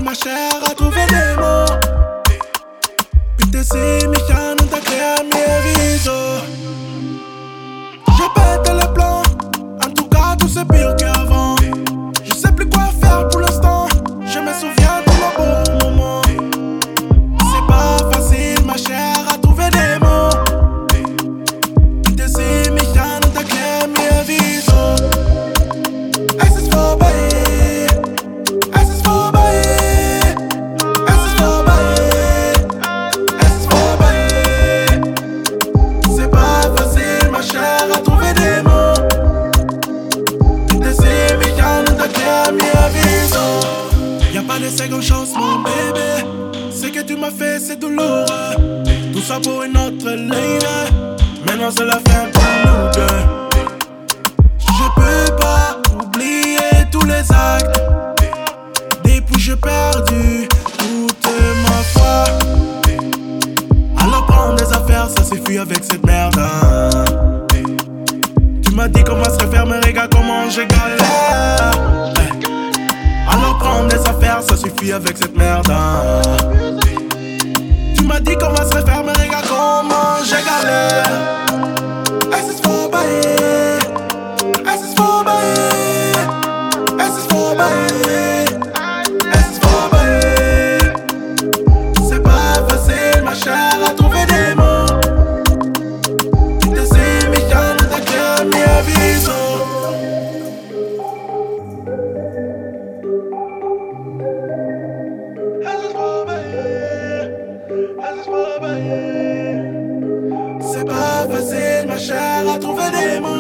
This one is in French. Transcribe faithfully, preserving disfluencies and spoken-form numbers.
ma chère, à trouver des mots. Bitte sieh mich an und erklär mir wieso. Je pète les plans, en tout cas tout c'est pire qu'avant. Je sais plus quoi faire pour l'instant, je me souviens de nos beaux moments. C'est pas facile ma chère à trouver des mots. Bitte sieh mich an und erklär mir wieso. Es ist vorbei, es ist vorbei, es ist vorbei, es ist vorbei. C'est pas facile ma chère à trouver des mots. Bitte sieh mich an und erklär mir wieso. Y'a pas de seconde chance mon bébé. Ce que tu m'as fait c'est douloureux. Tout ça pour une autre lady. Maintenant c'est la fin pour nous deux. Je peux pas oublier tous les actes. Depuis j'ai perdu toute ma foi. Alors prends des affaires, ça suffit avec cette merde hein. Tu m'as dit qu'on va se refaire, mais regarde comment j'ai galère. Alors prends des affaires, ça suffit avec cette merde hein. Tu m'as dit qu'on va se refaire, mais regarde comment j'ai galère. Es ist vorbei, es ist vorbei, es ist vorbei, es ist vorbei. C'est pas facile ma chère à trouver des mots. Bitte sieh mich an und erklär mir wieso. C'est pas facile ma chère à trouver des mots.